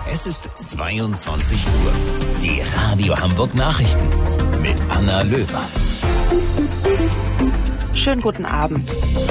Es ist 22 Uhr. Die Radio Hamburg Nachrichten mit Anna Löwer. Schönen guten Abend.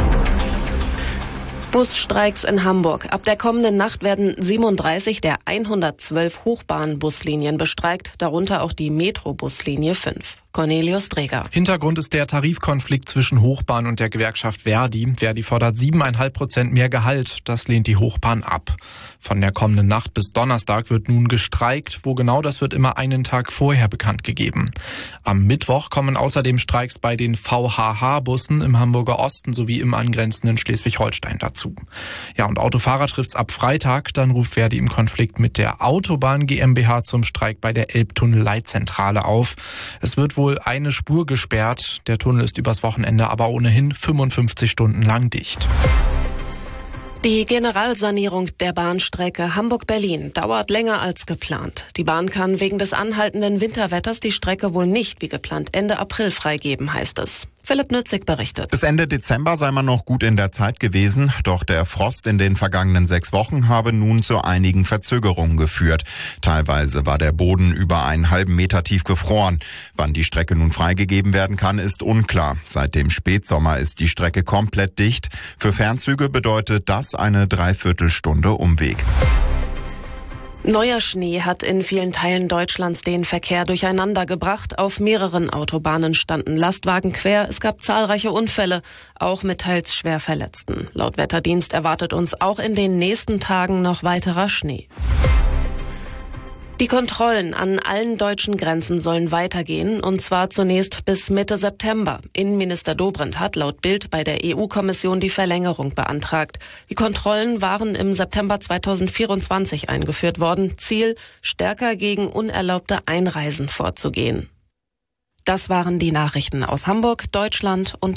Busstreiks in Hamburg. Ab der kommenden Nacht werden 37 der 112 Hochbahnbuslinien bestreikt, darunter auch die Metro-Buslinie 5. Cornelius Dreger. Hintergrund ist der Tarifkonflikt zwischen Hochbahn und der Gewerkschaft Verdi. Verdi fordert 7,5% mehr Gehalt. Das lehnt die Hochbahn ab. Von der kommenden Nacht bis Donnerstag wird nun gestreikt. Wo genau, das wird immer einen Tag vorher bekannt gegeben. Am Mittwoch kommen außerdem Streiks bei den VHH-Bussen im Hamburger Osten sowie im angrenzenden Schleswig-Holstein dazu. Ja, und Autofahrer trifft's ab Freitag. Dann ruft Verdi im Konflikt mit der Autobahn GmbH zum Streik bei der Elbtunnel-Leitzentrale auf. Es wird wohl eine Spur gesperrt. Der Tunnel ist übers Wochenende aber ohnehin 55 Stunden lang dicht. Die Generalsanierung der Bahnstrecke Hamburg-Berlin dauert länger als geplant. Die Bahn kann wegen des anhaltenden Winterwetters die Strecke wohl nicht wie geplant Ende April freigeben, heißt es. Philipp Nützig berichtet. Bis Ende Dezember sei man noch gut in der Zeit gewesen, doch der Frost in den vergangenen 6 Wochen habe nun zu einigen Verzögerungen geführt. Teilweise war der Boden über einen halben Meter tief gefroren. Wann die Strecke nun freigegeben werden kann, ist unklar. Seit dem Spätsommer ist die Strecke komplett dicht. Für Fernzüge bedeutet das eine Dreiviertelstunde Umweg. Neuer Schnee hat in vielen Teilen Deutschlands den Verkehr durcheinander gebracht. Auf mehreren Autobahnen standen Lastwagen quer. Es gab zahlreiche Unfälle, auch mit teils schwer Verletzten. Laut Wetterdienst erwartet uns auch in den nächsten Tagen noch weiterer Schnee. Die Kontrollen an allen deutschen Grenzen sollen weitergehen, und zwar zunächst bis Mitte September. Innenminister Dobrindt hat laut Bild bei der EU-Kommission die Verlängerung beantragt. Die Kontrollen waren im September 2024 eingeführt worden. Ziel, stärker gegen unerlaubte Einreisen vorzugehen. Das waren die Nachrichten aus Hamburg, Deutschland und